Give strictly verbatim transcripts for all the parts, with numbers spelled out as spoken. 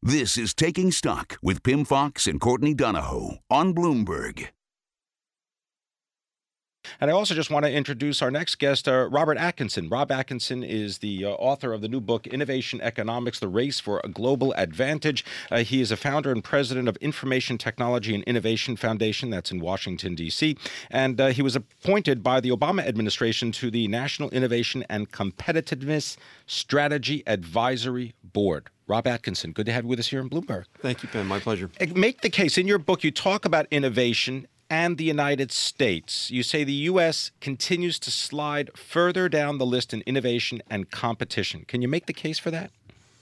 This is Taking Stock with Pim Fox and Courtney Donahoe on Bloomberg. And I also just want to introduce our next guest, uh, Robert Atkinson. Rob Atkinson is the uh, author of the new book, Innovation Economics, The Race for a Global Advantage. Uh, he is a founder and president of Information Technology and Innovation Foundation, that's in Washington, D C. And uh, he was appointed by the Obama administration to the National Innovation and Competitiveness Strategy Advisory Board. Rob Atkinson, good to have you with us here in Bloomberg. Thank you, Ben. My pleasure. Make the case. In your book, you talk about innovation and the United States. You say the U S continues to slide further down the list in innovation and competition. Can you make the case for that?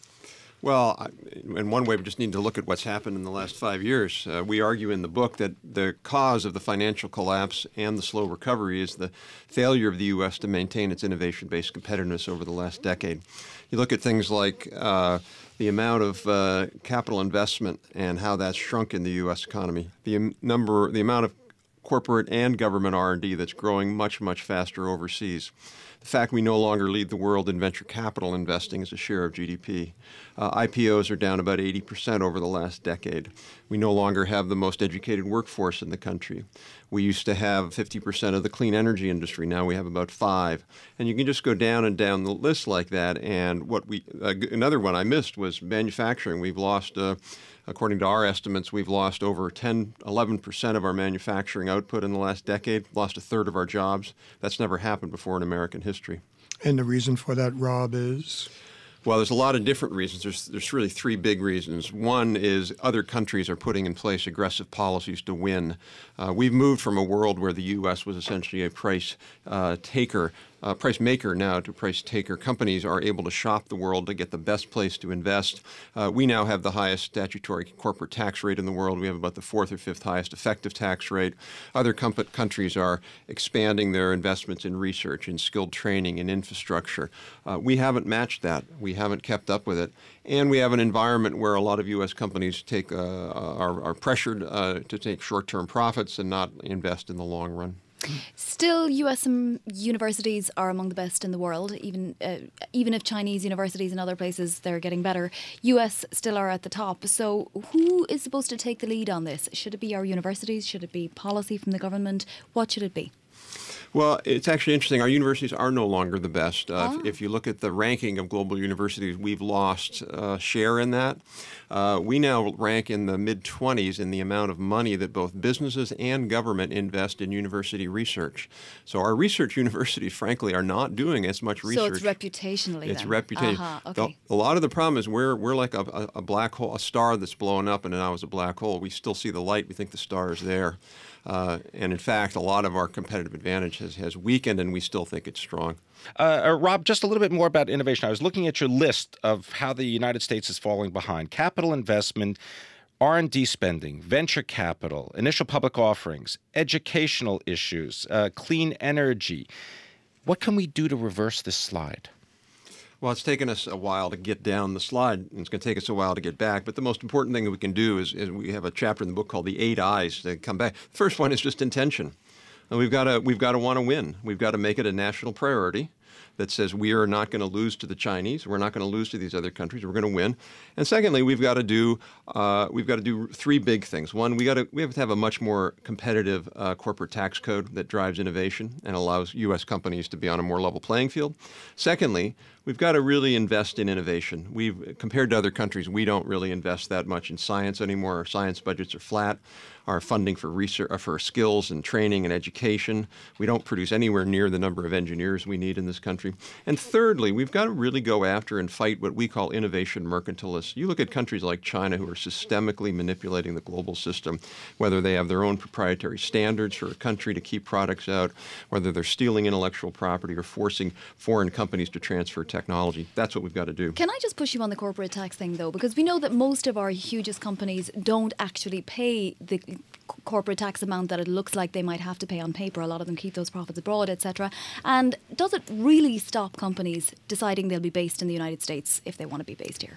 Well, in one way, we just need to look at what's happened in the last five years. Uh, we argue in the book that the cause of the financial collapse and the slow recovery is the failure of the U S to maintain its innovation-based competitiveness over the last decade. You look at things like uh, the amount of uh, capital investment and how that's shrunk in the U S economy, the number, the amount of corporate and government R and D that's growing much, much faster overseas. The fact we no longer lead the world in venture capital investing as a share of G D P. Uh, I P Os are down about eighty percent over the last decade. We no longer have the most educated workforce in the country. We used to have fifty percent of the clean energy industry. Now we have about five. And you can just go down and down the list like that. And what we uh, another one I missed was manufacturing. We've lost, uh, according to our estimates, we've lost over ten, eleven percent of our manufacturing output in the last decade, lost a third of our jobs. That's never happened before in American history. And the reason for that, Rob, is? Well, there's a lot of different reasons. There's, there's really three big reasons. One is other countries are putting in place aggressive policies to win. Uh, we've moved from a world where the U S was essentially a price uh, taker, uh, price maker now to price taker. Companies are able to shop the world to get the best place to invest. Uh, we now have the highest statutory corporate tax rate in the world. We have about the fourth or fifth highest effective tax rate. Other com- countries are expanding their investments in research, in skilled training, in infrastructure. Uh, we haven't matched that. We haven't kept up with it. And we have an environment where a lot of U S companies take uh, are, are pressured uh, to take short-term profits and not invest in the long run. Still, U S universities are among the best in the world. Even uh, even if Chinese universities in other places, they're getting better, U S still are at the top. So who is supposed to take the lead on this? Should it be our universities? Should it be policy from the government? What should it be? Well, it's actually interesting. Our universities are no longer the best. Uh, oh. if, if you look at the ranking of global universities, we've lost uh, share in that. Uh, we now rank in the mid twenties in the amount of money that both businesses and government invest in university research. So our research universities, frankly, are not doing as much research. So it's reputationally It's then? reputation. Uh-huh, okay. The, a lot of the problem is we're we're like a, a, a black hole, a star that's blowing up, and now is a black hole. We still see the light. We think the star is there. Uh, and in fact, a lot of our competitive advantage has, has weakened, and we still think it's strong. Uh, uh, Rob, just a little bit more about innovation. I was looking at your list of how the United States is falling behind. Capital investment, R and D spending, venture capital, initial public offerings, educational issues, uh, clean energy. What can we do to reverse this slide? Well, it's taken us a while to get down the slide, and it's going to take us a while to get back. But the most important thing that we can do is, is we have a chapter in the book called The Eight Eyes to come back. The first one is just intention. And we've got to we've got to want to win. We've got to make it a national priority that says we are not going to lose to the Chinese. We're not going to lose to these other countries. We're going to win. And secondly, we've got to do uh, we've got to do three big things. One, we got to we have to have a much more competitive uh, corporate tax code that drives innovation and allows U S companies to be on a more level playing field. Secondly, we've got to really invest in innovation. We've compared to other countries, we don't really invest that much in science anymore. Our science budgets are flat. Our funding for research, for skills and training and education, we don't produce anywhere near the number of engineers we need in this country. And thirdly, we've got to really go after and fight what we call innovation mercantilists. You look at countries like China who are systemically manipulating the global system, whether they have their own proprietary standards for a country to keep products out, whether they're stealing intellectual property or forcing foreign companies to transfer technology. That's what we've got to do. Can I just push you on the corporate tax thing, though? Because we know that most of our hugest companies don't actually pay the corporate tax amount that it looks like they might have to pay on paper. A lot of them keep those profits abroad, et cetera. And does it really stop companies deciding they'll be based in the United States if they want to be based here?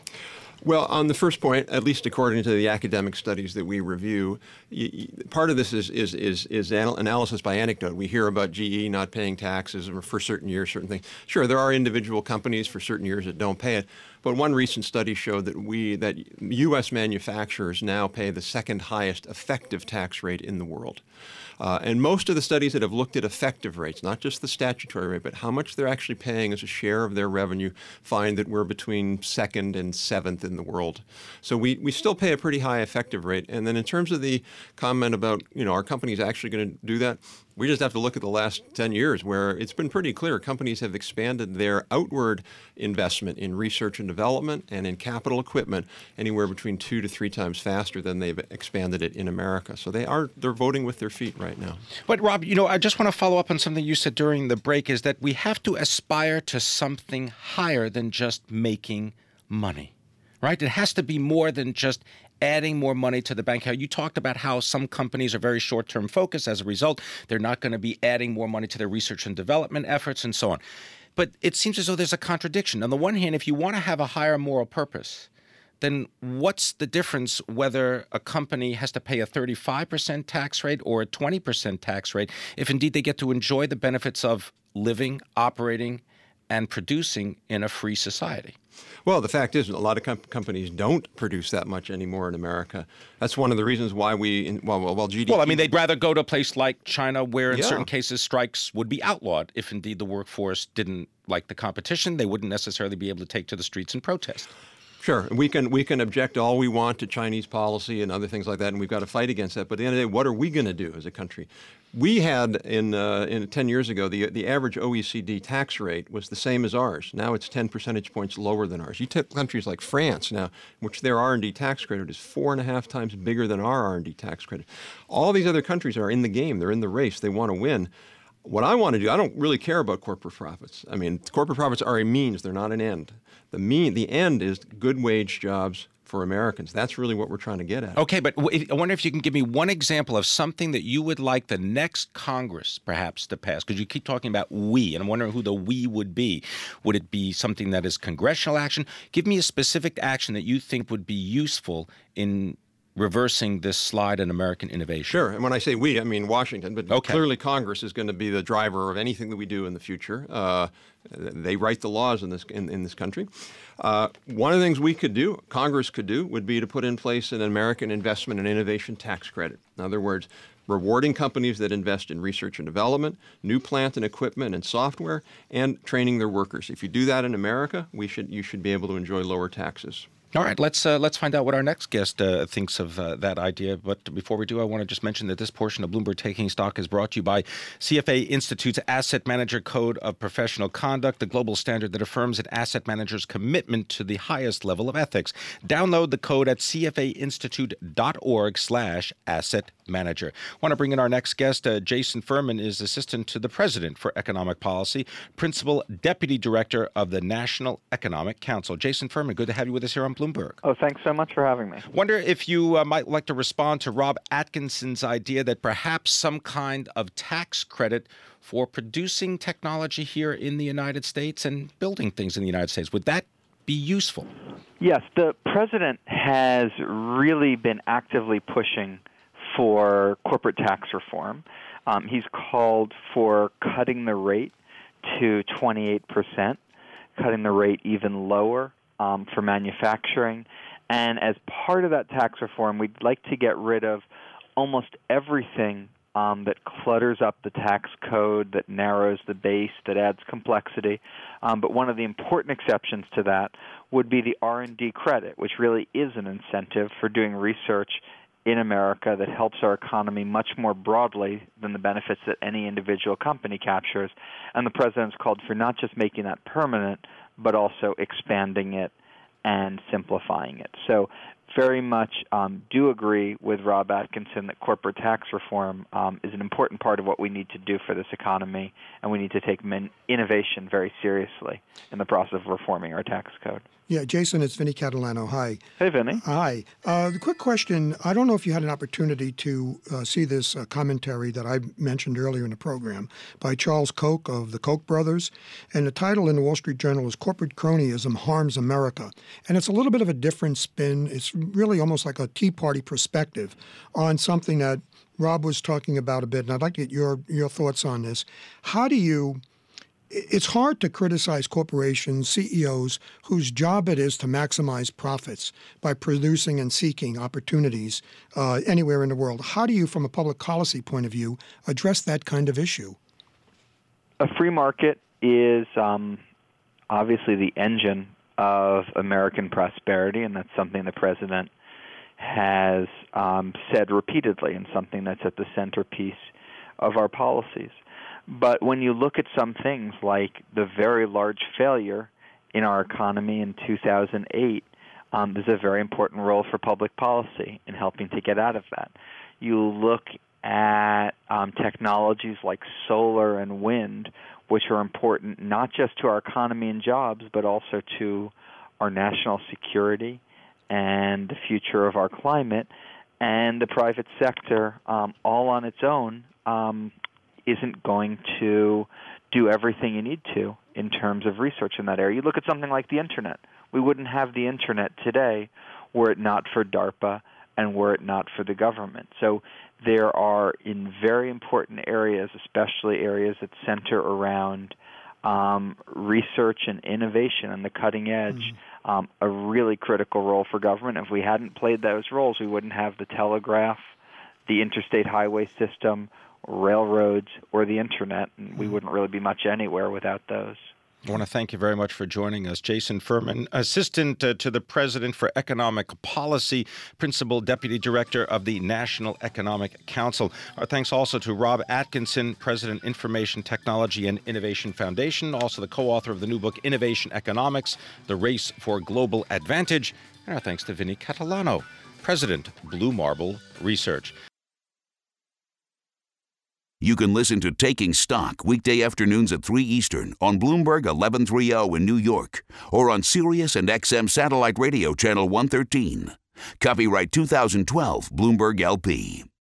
Well, on the first point, at least according to the academic studies that we review, y- y- part of this is is is, is anal- analysis by anecdote. We hear about G E not paying taxes for certain years, certain things. Sure, there are individual companies for certain years that don't pay it, but one recent study showed that we that U S manufacturers now pay the second highest effective tax rate in the world. Uh, and most of the studies that have looked at effective rates, not just the statutory rate, but how much they're actually paying as a share of their revenue, find that we're between second and seventh in the world. So we, we still pay a pretty high effective rate. And then in terms of the comment about, you know, are companies actually going to do that? We just have to look at the last ten years where it's been pretty clear companies have expanded their outward investment in research and development and in capital equipment anywhere between two to three times faster than they've expanded it in America. So they are they're voting with their feet right now. But Rob, you know, I just want to follow up on something you said during the break, is that we have to aspire to something higher than just making money, right? It has to be more than just adding more money to the bank account. You talked about how some companies are very short-term focused. As a result, they're not going to be adding more money to their research and development efforts and so on. But it seems as though there's a contradiction. On the one hand, if you want to have a higher moral purpose, then what's the difference whether a company has to pay a thirty-five percent tax rate or a twenty percent tax rate if indeed they get to enjoy the benefits of living, operating, and producing in a free society? Well, the fact is, a lot of com- companies don't produce that much anymore in America. That's one of the reasons why we, in, well, well, G D P. Well, I mean, they'd rather go to a place like China, where in Yeah. certain cases strikes would be outlawed if indeed the workforce didn't like the competition. They wouldn't necessarily be able to take to the streets and protest. Sure, we can we can object all we want to Chinese policy and other things like that, and we've got to fight against that. But at the end of the day, what are we going to do as a country? We had in uh, in ten years ago the the average O E C D tax rate was the same as ours. Now it's ten percentage points lower than ours. You take countries like France now, which their R and D tax credit is four and a half times bigger than our R and D tax credit. All these other countries are in the game. They're in the race. They want to win. What I want to do, I don't really care about corporate profits. I mean, corporate profits are a means; they're not an end. The mean, the end is good wage jobs for Americans. That's really what we're trying to get at. Okay, but w- I wonder if you can give me one example of something that you would like the next Congress perhaps to pass, because you keep talking about we, and I'm wondering who the we would be. Would it be something that is congressional action? Give me a specific action that you think would be useful in reversing this slide in American innovation. Sure. And when I say we, I mean Washington. But Okay. clearly Congress is going to be the driver of anything that we do in the future. Uh, they write the laws in this in, in this country. Uh, one of the things we could do, Congress could do, would be to put in place an American investment and innovation tax credit. In other words, rewarding companies that invest in research and development, new plant and equipment and software, and training their workers. If you do that in America, we should you should be able to enjoy lower taxes. All right, let's uh, let's find out what our next guest uh, thinks of uh, that idea. But before we do, I want to just mention that this portion of Bloomberg Taking Stock is brought to you by C F A Institute's Asset Manager Code of Professional Conduct, the global standard that affirms an asset manager's commitment to the highest level of ethics. Download the code at cfainstitute.org slash asset manager. I want to bring in our next guest. Uh, Jason Furman is Assistant to the President for Economic Policy, Principal Deputy Director of the National Economic Council. Jason Furman, good to have you with us here on Bloomberg. Oh, thanks so much for having me. Wonder if you uh, might like to respond to Rob Atkinson's idea that perhaps some kind of tax credit for producing technology here in the United States and building things in the United States. Would that be useful? Yes, the president has really been actively pushing for corporate tax reform. Um, he's called for cutting the rate to twenty-eight percent, cutting the rate even lower Um, for manufacturing. And as part of that tax reform, we'd like to get rid of almost everything um, that clutters up the tax code, that narrows the base, that adds complexity. Um, but one of the important exceptions to that would be the R and D credit, which really is an incentive for doing research in America that helps our economy much more broadly than the benefits that any individual company captures. And the president's called for not just making that permanent, but also expanding it and simplifying it. So very much um, do agree with Rob Atkinson that corporate tax reform um, is an important part of what we need to do for this economy, and we need to take min- innovation very seriously in the process of reforming our tax code. Yeah, Jason, it's Vinny Catalano. Hi. Hey, Vinny. Hi. Uh, the quick question, I don't know if you had an opportunity to uh, see this uh, commentary that I mentioned earlier in the program by Charles Koch of the Koch brothers. And the title in the Wall Street Journal is Corporate Cronyism Harms America. And it's a little bit of a different spin. It's really almost like a Tea Party perspective on something that Rob was talking about a bit. And I'd like to get your, your thoughts on this. How do you it's hard to criticize corporations, C E Os, whose job it is to maximize profits by producing and seeking opportunities uh, anywhere in the world. How do you, from a public policy point of view, address that kind of issue? A free market is um, obviously the engine of American prosperity, and that's something the president has um, said repeatedly, and something that's at the centerpiece of our policies. But when you look at some things like the very large failure in our economy in two thousand eight, um, there's a very important role for public policy in helping to get out of that. You look at um, technologies like solar and wind, which are important not just to our economy and jobs, but also to our national security and the future of our climate. And the private sector, um, all on its own, um, isn't going to do everything you need to in terms of research in that area. You look at something like the Internet. We wouldn't have the Internet today were it not for DARPA and were it not for the government. So there are, in very important areas, especially areas that center around um, research and innovation on the cutting edge, mm. um, a really critical role for government. If we hadn't played those roles, we wouldn't have the telegraph, the interstate highway system, railroads, or the Internet, and we wouldn't really be much anywhere without those. I want to thank you very much for joining us. Jason Furman, Assistant uh, to the President for Economic Policy, Principal Deputy Director of the National Economic Council. Our thanks also to Rob Atkinson, President, Information Technology and Innovation Foundation, also the co-author of the new book, Innovation Economics, The Race for Global Advantage. And our thanks to Vinnie Catalano, President, Blue Marble Research. You can listen to Taking Stock weekday afternoons at three Eastern on Bloomberg eleven thirty in New York or on Sirius and X M Satellite Radio Channel one thirteen. Copyright two thousand twelve Bloomberg L P.